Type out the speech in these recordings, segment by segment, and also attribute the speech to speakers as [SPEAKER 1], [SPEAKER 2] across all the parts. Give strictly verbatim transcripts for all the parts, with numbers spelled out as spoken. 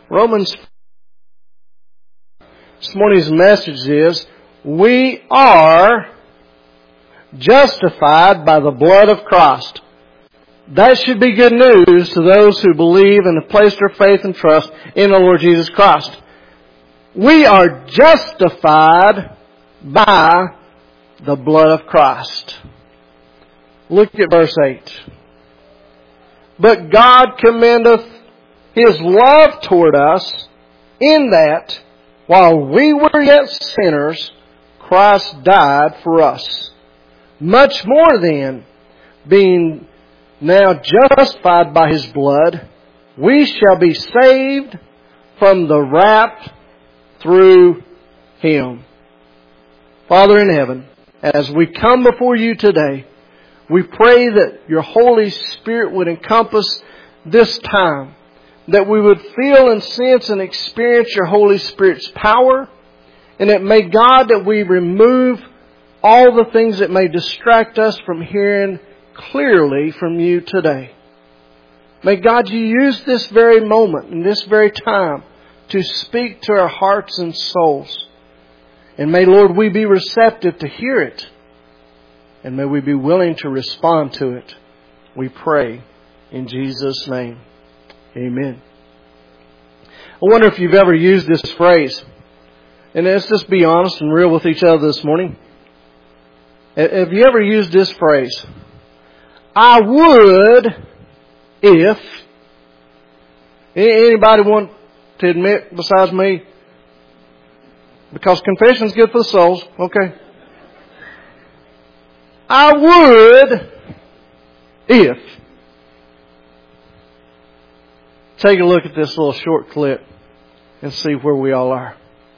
[SPEAKER 1] Romans, this morning's message is, we are justified by the blood of Christ. That should be good news to those who believe and have placed their faith and trust in the Lord Jesus Christ. We are justified by the blood of Christ. Look at verse eight. But God commendeth His love toward us in that, while we were yet sinners, Christ died for us. Much more then, being now justified by His blood, we shall be saved from the wrath through Him. Father in heaven, as we come before You today, we pray that Your Holy Spirit would encompass this time, that we would feel and sense and experience Your Holy Spirit's power, and that may God that we remove all the things that may distract us from hearing clearly from You today. May God You use this very moment and this very time to speak to our hearts and souls. And may, Lord, we be receptive to hear it. And may we be willing to respond to it. We pray in Jesus' name. Amen. I wonder if you've ever used this phrase. And let's just be honest and real with each other this morning. Have you ever used this phrase? I would if... Anybody want to admit besides me? Because confession's good for the souls. Okay. I would if... Take a look at this little short clip and see where we all are.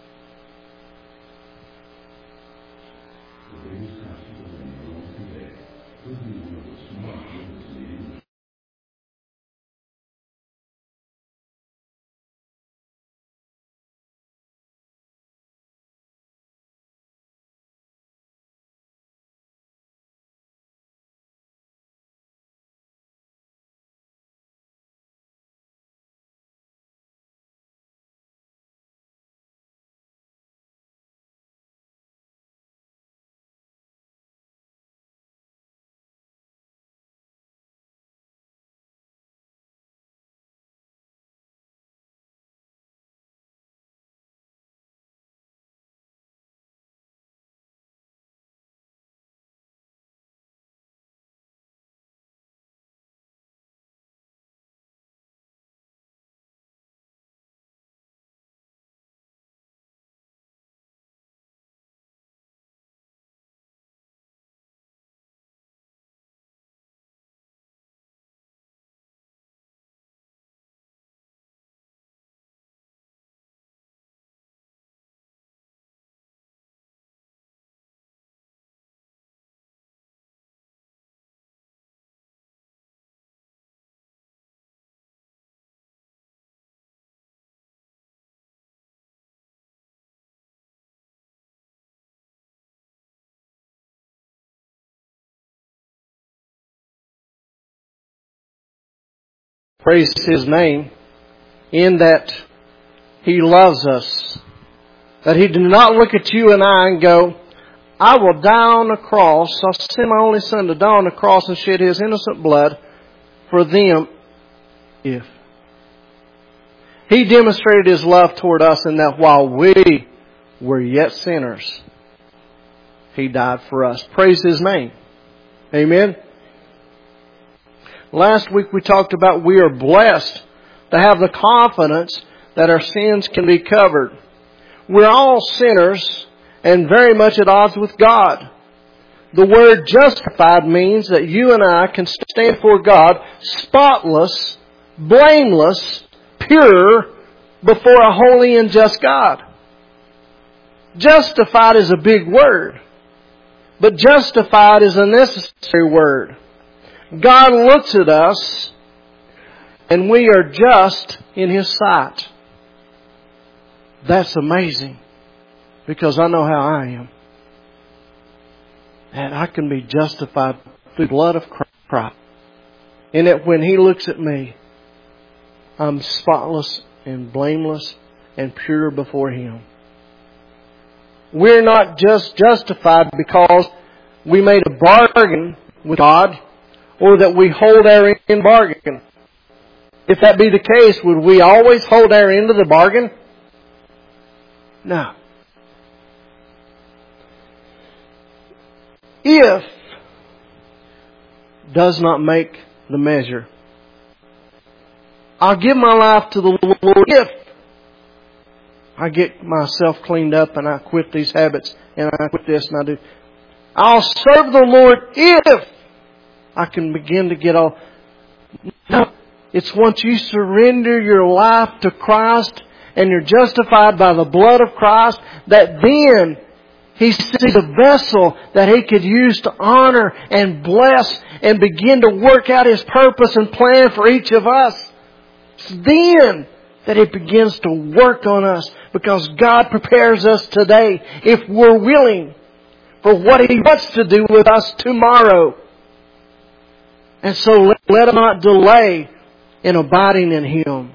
[SPEAKER 1] Praise His name in that He loves us. That He did not look at you and I and go, I will die on the cross. I'll send my only Son to die on the cross and shed His innocent blood for them if. He demonstrated His love toward us in that while we were yet sinners, He died for us. Praise His name. Amen. Last week we talked about we are blessed to have the confidence that our sins can be covered. We're all sinners and very much at odds with God. The word justified means that you and I can stand before God spotless, blameless, pure before a holy and just God. Justified is a big word, but justified is a necessary word. God looks at us and we are just in His sight. That's amazing because I know how I am. And I can be justified through the blood of Christ. And that when He looks at me, I'm spotless and blameless and pure before Him. We're not just justified because we made a bargain with God or that we hold our end of the bargain. If that be the case, would we always hold our end of the bargain? No. If does not make the measure. I'll give my life to the Lord if I get myself cleaned up and I quit these habits and I quit this and I do. I'll serve the Lord if I can begin to get all. No. It's once you surrender your life to Christ and you're justified by the blood of Christ that then He sees a vessel that He could use to honor and bless and begin to work out His purpose and plan for each of us. It's then that He begins to work on us because God prepares us today if we're willing for what He wants to do with us tomorrow. And so let, let us not delay in abiding in Him.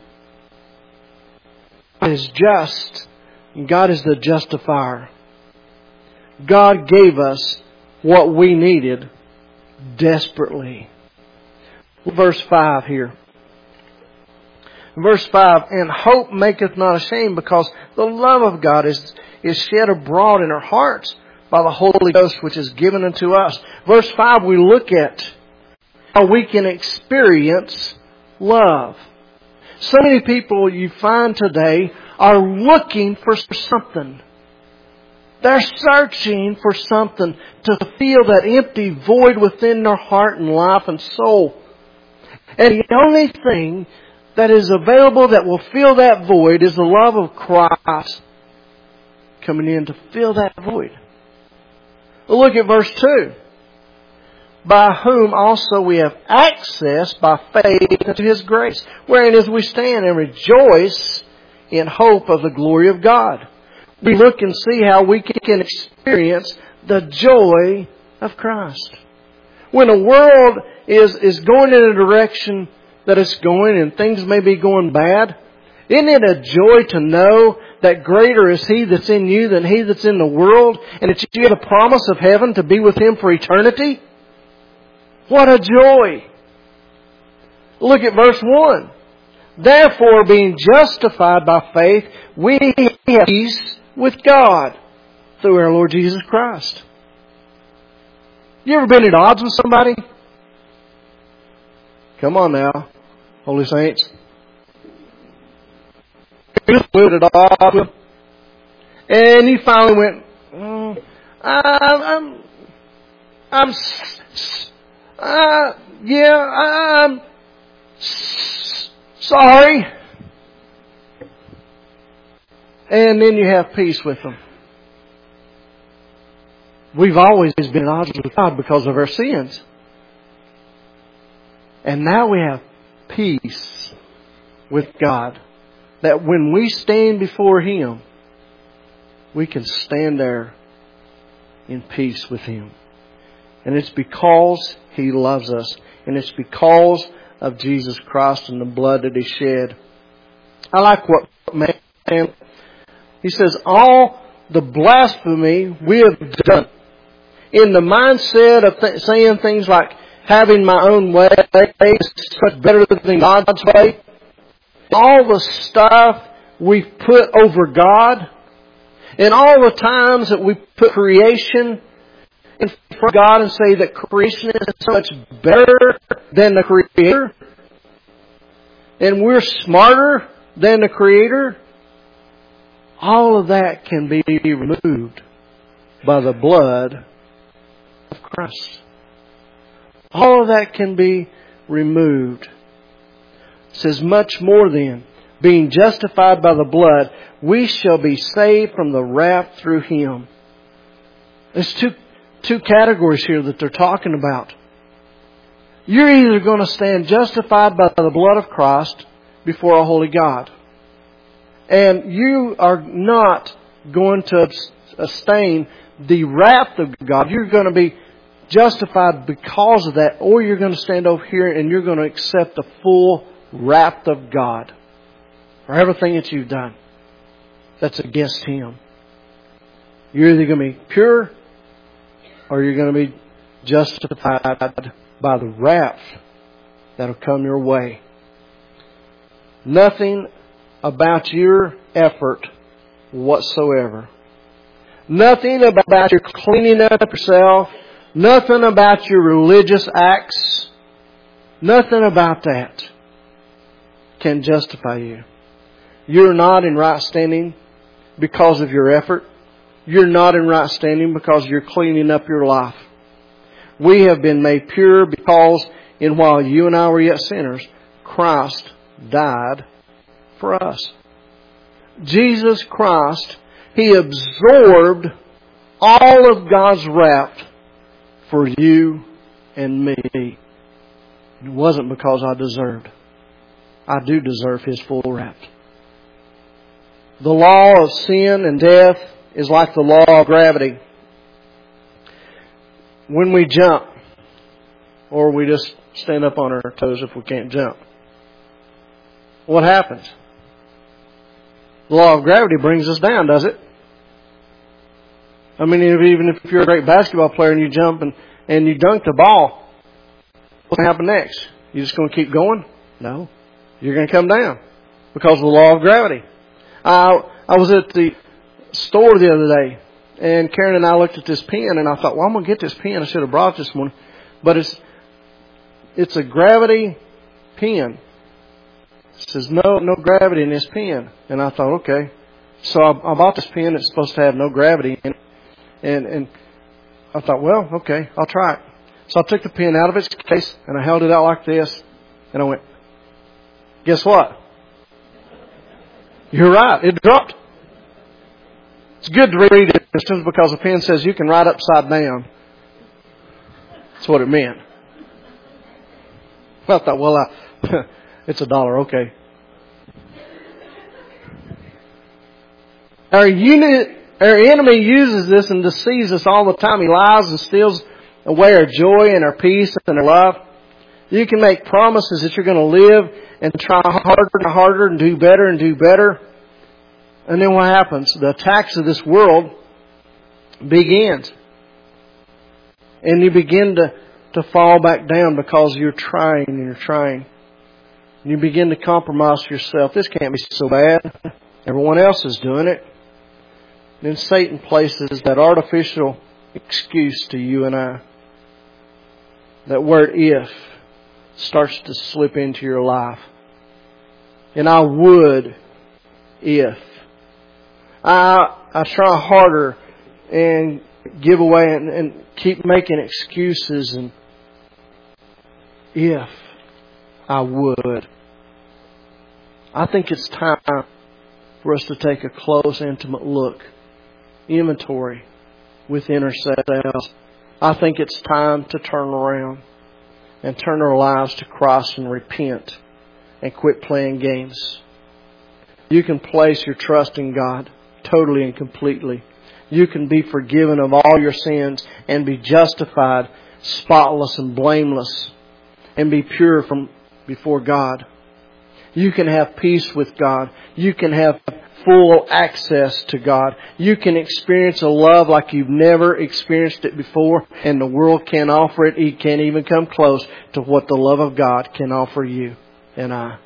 [SPEAKER 1] God is just, and God is the justifier. God gave us what we needed desperately. Verse five here. Verse five, and hope maketh not ashamed, because the love of God is, is shed abroad in our hearts by the Holy Ghost which is given unto us. Verse five, we look at how we can experience love. So many people you find today are looking for something. They're searching for something to feel that empty void within their heart and life and soul. And the only thing that is available that will fill that void is the love of Christ coming in to fill that void. Well, look at verse two. By whom also we have access by faith into His grace, wherein as we stand and rejoice in hope of the glory of God. We look and see how we can experience the joy of Christ. When the world is, is going in a direction that it's going and things may be going bad, isn't it a joy to know that greater is He that's in you than he that's in the world, and that you have a promise of heaven to be with Him for eternity? What a joy! Look at verse one. Therefore, being justified by faith, we have peace with God through our Lord Jesus Christ. You ever been at odds with somebody? Come on now, Holy Saints. You been at odds with them, and you finally went, oh, I'm, I'm, I'm, uh, yeah, I'm sorry. And then you have peace with them. We've always been at odds with God because of our sins. And now we have peace with God. That when we stand before Him, we can stand there in peace with Him. And it's because He loves us. And it's because of Jesus Christ and the blood that He shed. I like what man, he says, all the blasphemy we have done in the mindset of th- saying things like having my own way is much better than God's way. All the stuff we've put over God, and all the times that we put creation in front of God and say that creation is so much better than the Creator, and we're smarter than the Creator, all of that can be removed by the blood of Christ. All of that can be removed. It says, much more then, being justified by the blood, we shall be saved from the wrath through Him. There's two, two categories here that they're talking about. You're either going to stand justified by the blood of Christ before a holy God. And you are not going to abstain the wrath of God. You're going to be justified because of that. Or you're going to stand over here and you're going to accept the full wrath of God. for everything that you've done that's against Him. You're either going to be pure or you're going to be justified by the wrath that'll come your way. Nothing about your effort whatsoever. Nothing about your cleaning up yourself. Nothing about your religious acts. Nothing about that can justify you. You're not in right standing because of your effort. You're not in right standing because you're cleaning up your life. We have been made pure because in while you and I were yet sinners, Christ died for us. Jesus Christ, He absorbed all of God's wrath for you and me. It wasn't because I deserved. I do deserve His full wrath. The law of sin and death is like the law of gravity. When we jump, or we just stand up on our toes if we can't jump, what happens? The law of gravity brings us down, does it? I mean, even if you're a great basketball player and you jump and, and you dunk the ball, what's going to happen next? You just going to keep going? No. You're going to come down because of the law of gravity. I, I was at the store the other day, and Karen and I looked at this pen, and I thought, well, I'm going to get this pen. I should have brought it this morning. But it's it's a gravity pen. It says no no gravity in this pen. And I thought, okay. So I, I bought this pen that's supposed to have no gravity in it. And, and I thought, well, okay, I'll try it. So I took the pen out of its case, and I held it out like this, and I went, guess what? You're right, it dropped. It's good to read it because the pen says you can write upside down. That's what it meant. I thought, well, I, it's a dollar, okay. Our, unit, our enemy uses this and deceives us all the time. He lies and steals away our joy and our peace and our love. You can make promises that you're going to live and try harder and harder and do better and do better. And then what happens? The attacks of this world begins. And you begin to, to fall back down because you're trying and you're trying. And you begin to compromise yourself. This can't be so bad. Everyone else is doing it. Then Satan places that artificial excuse to you and I. That word if starts to slip into your life. And I would if. I I try harder and give away and, and keep making excuses and if I would. I think it's time for us to take a close, intimate look, inventory within ourselves. I think it's time to turn around and turn our lives to Christ and repent and quit playing games. You can place your trust in God totally and completely. You can be forgiven of all your sins and be justified, spotless and blameless, and be pure from before God. You can have peace with God. You can have full access to God. You can experience a love like you've never experienced it before, and the world can't offer it. It can't even come close to what the love of God can offer you and I.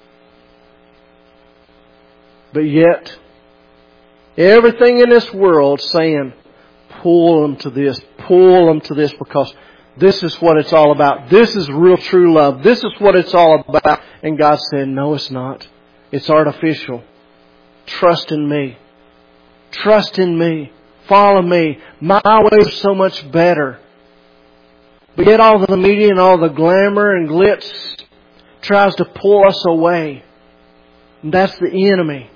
[SPEAKER 1] But yet, everything in this world saying, pull them to this, pull them to this, because this is what it's all about. This is real true love. This is what it's all about. And God said, no, it's not. It's artificial. Trust in me. Trust in me. Follow me. My way is so much better. But yet all the media and all the glamour and glitz tries to pull us away. And that's the enemy.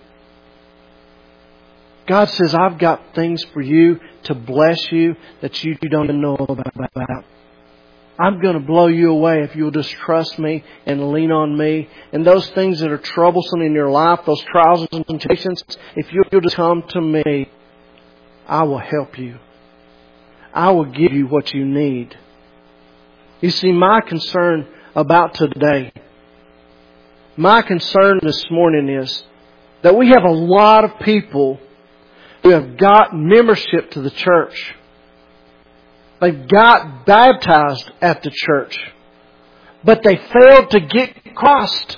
[SPEAKER 1] God says, I've got things for you to bless you that you don't even know about. I'm going to blow you away if you'll just trust me and lean on me. And those things that are troublesome in your life, those trials and temptations, if you'll just come to me, I will help you. I will give you what you need. You see, my concern about today, my concern this morning is that we have a lot of people who have got membership to the church. They've got baptized at the church. But they failed to get Christ.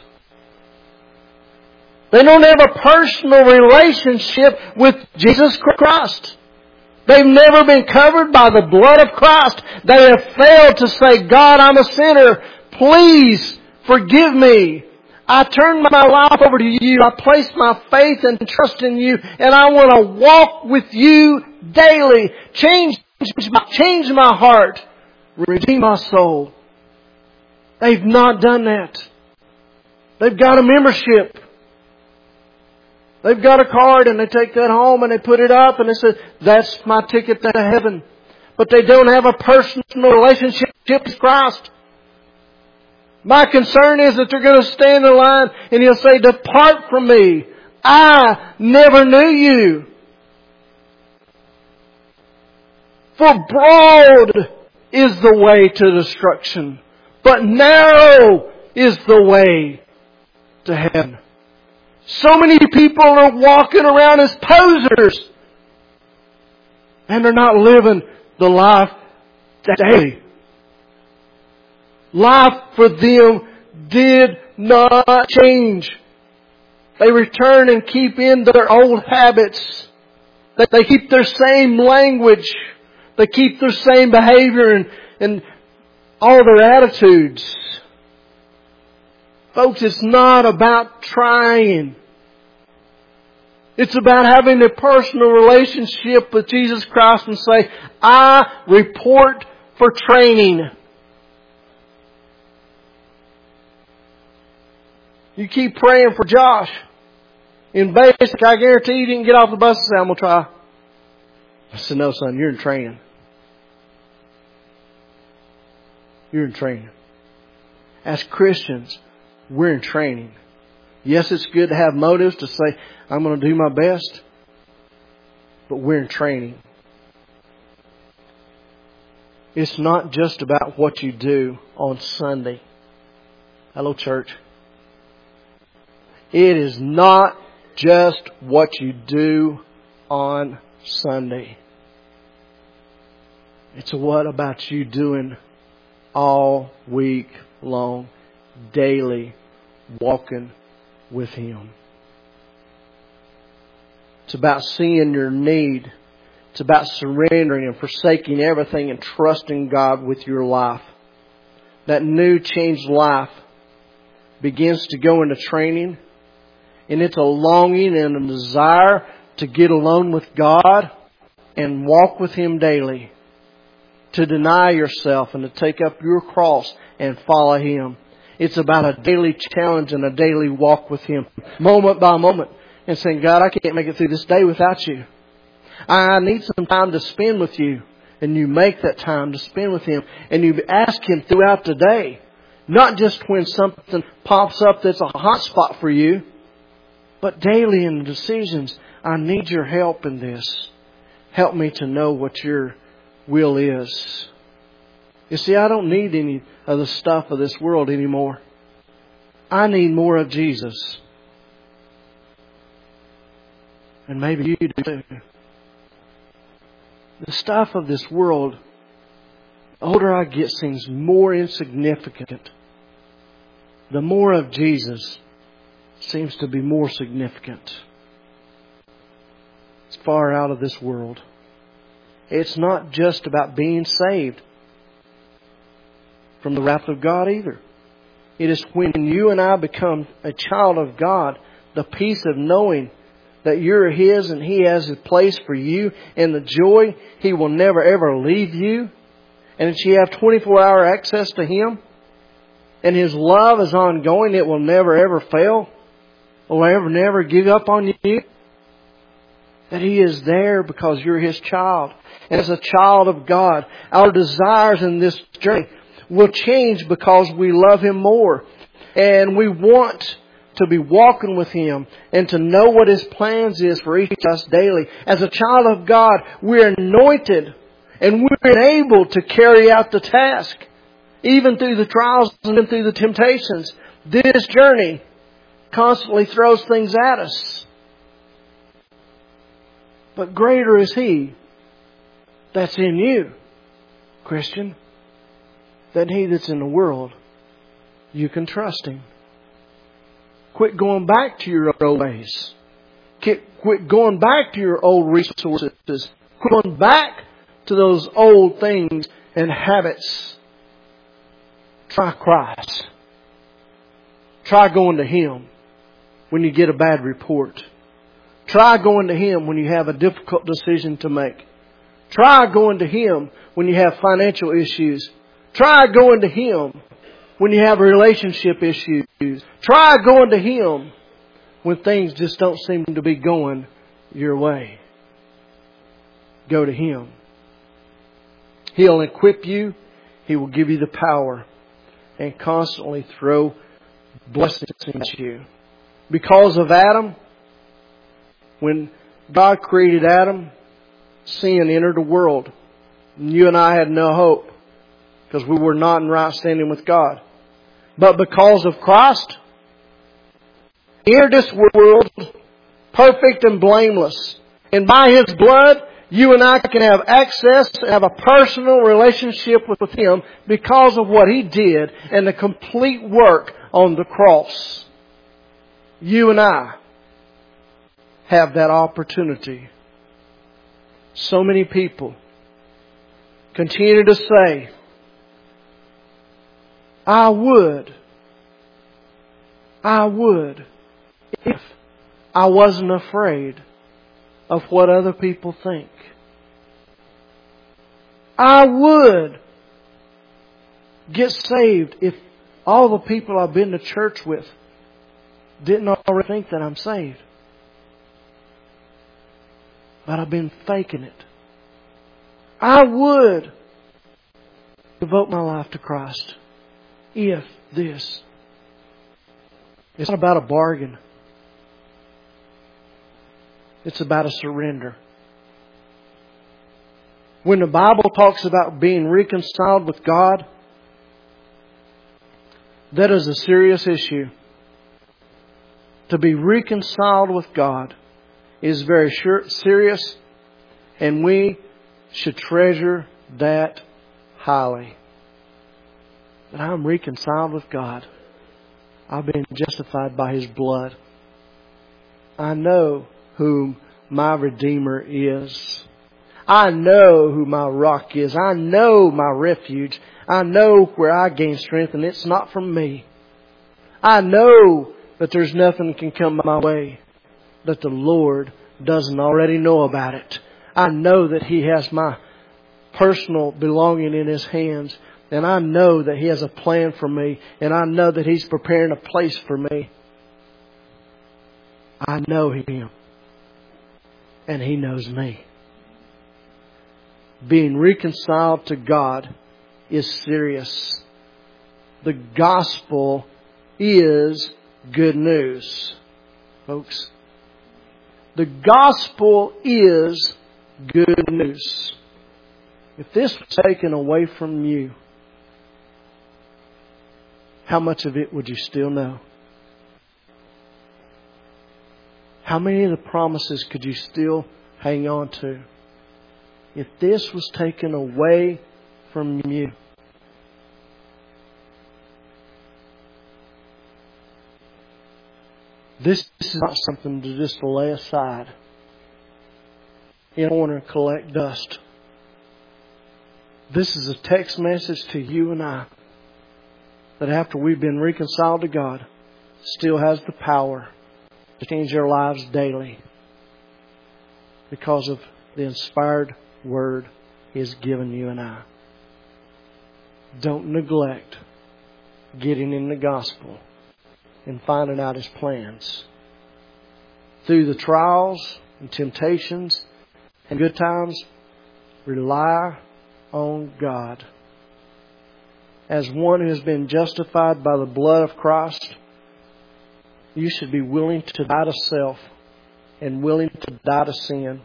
[SPEAKER 1] They don't have a personal relationship with Jesus Christ. They've never been covered by the blood of Christ. They have failed to say, God, I'm a sinner. Please forgive me. I turn my life over to you. I place my faith and trust in you. And I want to walk with you daily. Change, change my heart. Redeem my soul. They've not done that. They've got a membership. They've got a card and they take that home and they put it up and they say, that's my ticket to heaven. But they don't have a personal relationship with Christ. My concern is that they're going to stand in line and He'll say, depart from me. I never knew you. For broad is the way to destruction, but narrow is the way to heaven. So many people are walking around as posers. And they're not living the life daily. Life for them did not change. They return and keep in their old habits. They keep their same language. They keep their same behavior and, and all their attitudes. Folks, it's not about trying. It's about having a personal relationship with Jesus Christ and say, I report for training. You keep praying for Josh. In basic, I guarantee you didn't get off the bus and say, I'm going to try. I said, no, son, you're in training. You're in training. As Christians, we're in training. Yes, it's good to have motives to say, I'm going to do my best. But we're in training. It's not just about what you do on Sunday. Hello, church. It is not just what you do on Sunday. It's what about you doing all week long, daily, walking with Him. It's about seeing your need. It's about surrendering and forsaking everything and trusting God with your life. That new changed life begins to go into training. And it's a longing and a desire to get alone with God and walk with Him daily. To deny yourself and to take up your cross and follow Him. It's about a daily challenge and a daily walk with Him. Moment by moment. And saying, God, I can't make it through this day without you. I need some time to spend with you. And you make that time to spend with Him. And you ask Him throughout the day. Not just when something pops up that's a hot spot for you. But daily in the decisions, I need your help in this. Help me to know what your will is. You see, I don't need any of the stuff of this world anymore. I need more of Jesus. And maybe you do too. The stuff of this world, the older I get, seems more insignificant. The more of Jesus seems to be more significant. It's far out of this world. It's not just about being saved from the wrath of God either. It is when you and I become a child of God, the peace of knowing that you're His and He has a place for you, and the joy He will never ever leave you, and that you have twenty-four hour access to Him, and His love is ongoing. It will never ever fail. Will ever never give up on you. That He is there because you're His child. And as a child of God, our desires in this journey will change because we love Him more. And we want to be walking with Him and to know what His plans is for each of us daily. As a child of God, we're anointed and we're able to carry out the task. Even through the trials and through the temptations. This journey constantly throws things at us. But greater is He that's in you, Christian, than he that's in the world. You can trust Him. Quit going back to your old ways. Quit going back to your old resources. Quit going back to those old things and habits. Try Christ. Try going to Him when you get a bad report. Try going to Him when you have a difficult decision to make. Try going to Him when you have financial issues. Try going to Him when you have relationship issues. Try going to Him when things just don't seem to be going your way. Go to Him. He'll equip you. He will give you the power and constantly throw blessings at you. Because of Adam, when God created Adam, sin entered the world. And you and I had no hope because we were not in right standing with God. But because of Christ, He entered this world perfect and blameless. And by His blood, you and I can have access and have a personal relationship with Him because of what He did and the complete work on the cross. You and I have that opportunity. So many people continue to say, I would, I would, if I wasn't afraid of what other people think. I would get saved if all the people I've been to church with didn't already think that I'm saved. But I've been faking it. I would devote my life to Christ if this. It's not about a bargain. It's about a surrender. When the Bible talks about being reconciled with God, that is a serious issue. To be reconciled with God is very sure, serious, and we should treasure that highly. That I'm reconciled with God. I've been justified by His blood. I know whom my Redeemer is. I know who my rock is. I know my refuge. I know where I gain strength, and it's not from me. I know that there's nothing can come my way that the Lord doesn't already know about it. I know that He has my personal belonging in His hands. And I know that He has a plan for me. And I know that He's preparing a place for me. I know Him. And He knows me. Being reconciled to God is serious. The gospel is good news, folks. The gospel is good news. If this was taken away from you, how much of it would you still know? How many of the promises could you still hang on to? If this was taken away from you, this is not something to just lay aside in a corner and collect dust. This is a text message to you and I that after we've been reconciled to God, still has the power to change our lives daily because of the inspired Word He has given you and I. Don't neglect getting in the gospel and finding out His plans. Through the trials and temptations and good times, rely on God. As one who has been justified by the blood of Christ, you should be willing to die to self and willing to die to sin.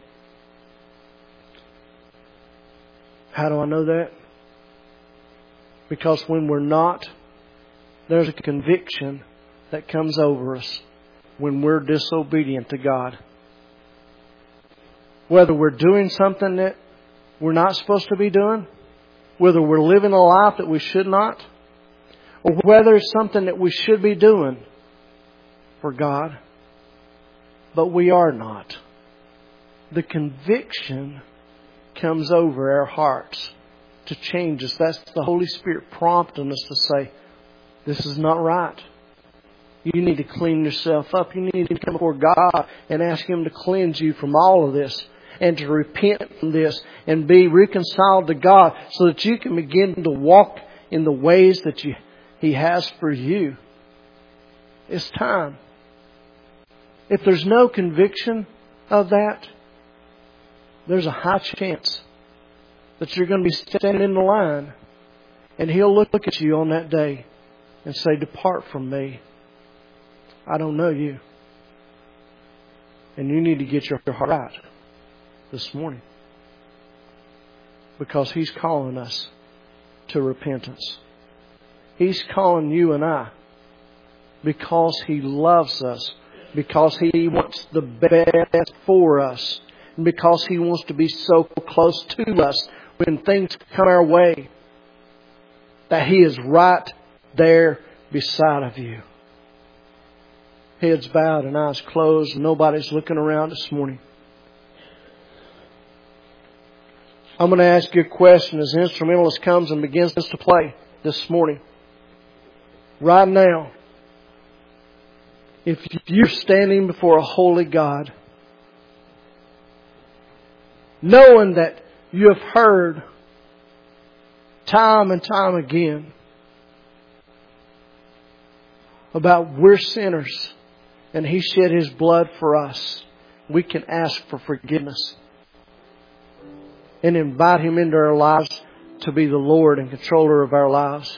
[SPEAKER 1] How do I know that? Because when we're not, there's a conviction that comes over us when we're disobedient to God. Whether we're doing something that we're not supposed to be doing, whether we're living a life that we should not, or whether it's something that we should be doing for God, but we are not. The conviction comes over our hearts to change us. That's the Holy Spirit prompting us to say, this is not right. You need to clean yourself up. You need to come before God and ask Him to cleanse you from all of this and to repent from this and be reconciled to God so that you can begin to walk in the ways that you, He has for you. It's time. If there's no conviction of that, there's a high chance that you're going to be standing in the line and He'll look at you on that day and say, depart from me. I don't know you. And you need to get your heart right this morning. Because He's calling us to repentance. He's calling you and I because He loves us. Because He wants the best for us. And because He wants to be so close to us when things come our way. That He is right there beside of you. Heads bowed and eyes closed. And nobody's looking around this morning. I'm going to ask you a question as the instrumentalist comes and begins to play this morning. Right now. If you're standing before a holy God, knowing that you have heard time and time again about we're sinners and He shed His blood for us, we can ask for forgiveness and invite Him into our lives to be the Lord and controller of our lives.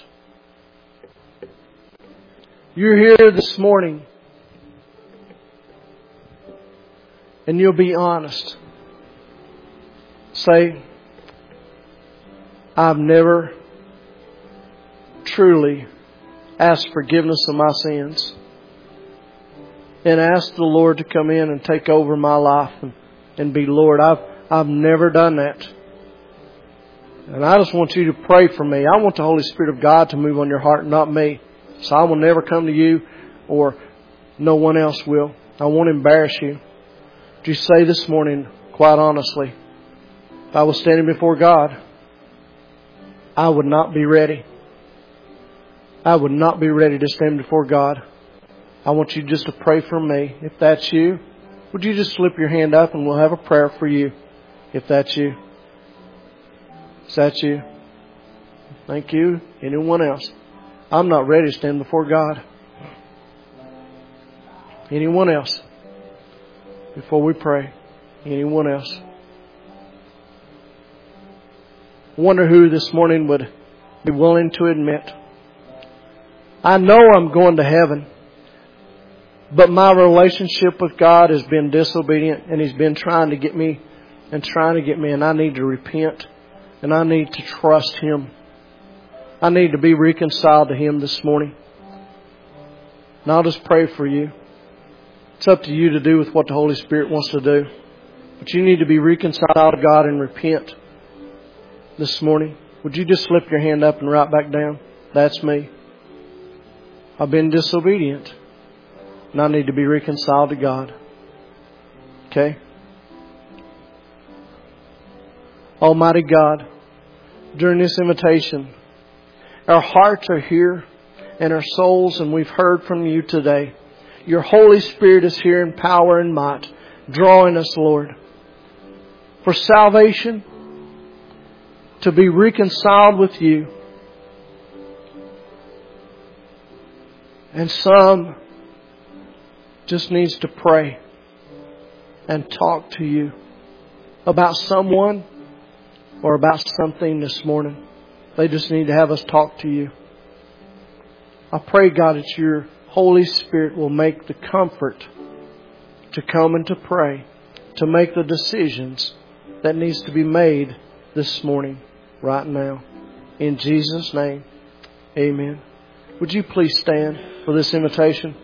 [SPEAKER 1] You're here this morning and you'll be honest. Say, I've never truly asked forgiveness of my sins. And ask the Lord to come in and take over my life and, and be Lord. I've, I've never done that. And I just want you to pray for me. I want the Holy Spirit of God to move on your heart, not me. So I will never come to you or no one else will. I won't embarrass you. Would you say this morning, quite honestly, if I was standing before God, I would not be ready. I would not be ready to stand before God. I want you just to pray for me. If that's you, would you just slip your hand up and we'll have a prayer for you. If that's you. Is that you? Thank you. Anyone else? I'm not ready to stand before God. Anyone else? Before we pray. Anyone else? I wonder who this morning would be willing to admit, I know I'm going to heaven, but my relationship with God has been disobedient and He's been trying to get me and trying to get me and I need to repent and I need to trust Him. I need to be reconciled to Him this morning. And I'll just pray for you. It's up to you to do with what the Holy Spirit wants to do. But you need to be reconciled to God and repent this morning. Would you just slip your hand up and write back down? That's me. I've been disobedient. And I need to be reconciled to God. Okay? Almighty God, during this invitation, our hearts are here and our souls, and we've heard from you today. Your Holy Spirit is here in power and might, drawing us, Lord, for salvation, to be reconciled with you. And some just needs to pray and talk to you about someone or about something this morning. They just need to have us talk to you. I pray, God, that your Holy Spirit will make the comfort to come and to pray, to make the decisions that needs to be made this morning, right now. In Jesus' name, amen. Would you please stand for this invitation?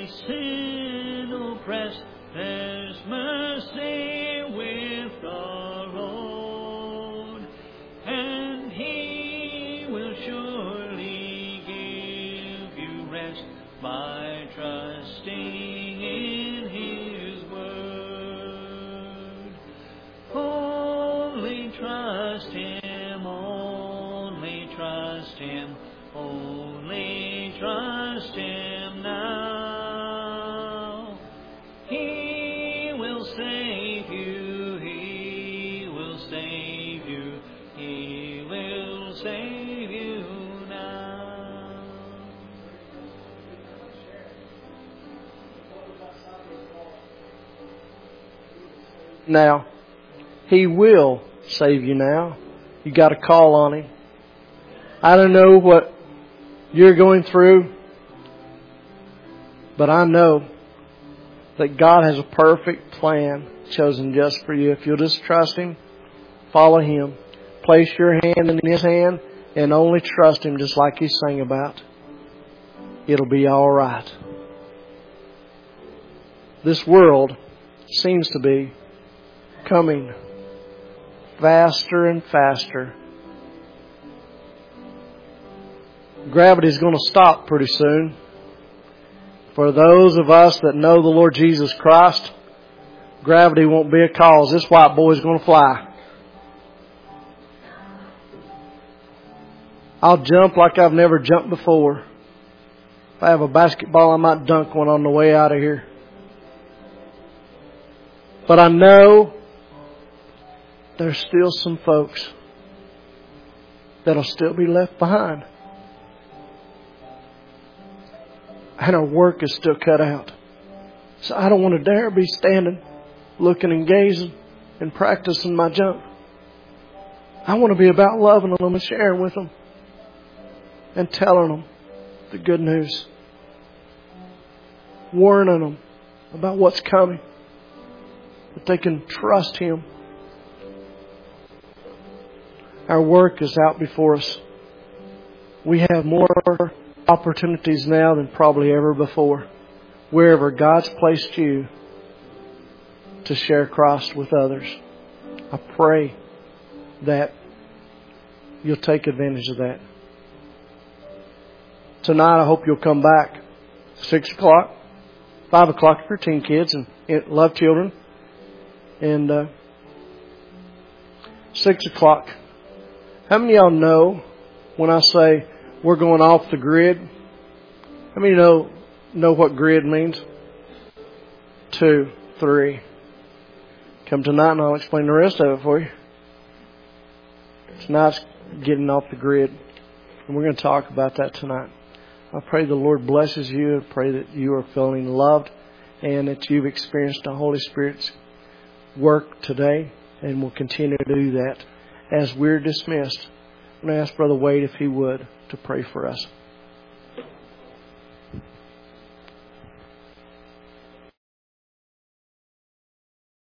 [SPEAKER 2] sin oppressed, there's mercy with the Lord, and He will surely give you rest by trusting in His word. Only trust Him, only trust Him, only trust Him now. He will save you, He will save you, He will save you now.
[SPEAKER 1] Now, He will save you now. You got to call on Him. I don't know what you're going through, but I know that God has a perfect plan chosen just for you. If you'll just trust Him, follow Him, place your hand in His hand, and only trust Him just like He sang about, it'll be all right. This world seems to be coming faster and faster. Gravity's going to stop pretty soon. For those of us that know the Lord Jesus Christ, gravity won't be a cause. This white boy's going to fly. I'll jump like I've never jumped before. If I have a basketball, I might dunk one on the way out of here. But I know there's still some folks that'll still be left behind. And our work is still cut out. So I don't want to dare be standing, looking and gazing and practicing my jump. I want to be about loving them and sharing with them and telling them the good news. Warning them about what's coming. That they can trust Him. Our work is out before us. We have more opportunities now than probably ever before. Wherever God's placed you to share Christ with others. I pray that you'll take advantage of that. Tonight I hope you'll come back. Six o'clock, five o'clock if you're teen kids and love children. And uh, six o'clock. How many of y'all know when I say we're going off the grid? How many know know what grid means? Two, three. Come tonight and I'll explain the rest of it for you. Tonight's getting off the grid. And we're going to talk about that tonight. I pray the Lord blesses you. I pray that you are feeling loved and that you've experienced the Holy Spirit's work today and will continue to do that. As we're dismissed, I'm going to ask Brother Wade if he would to pray for us.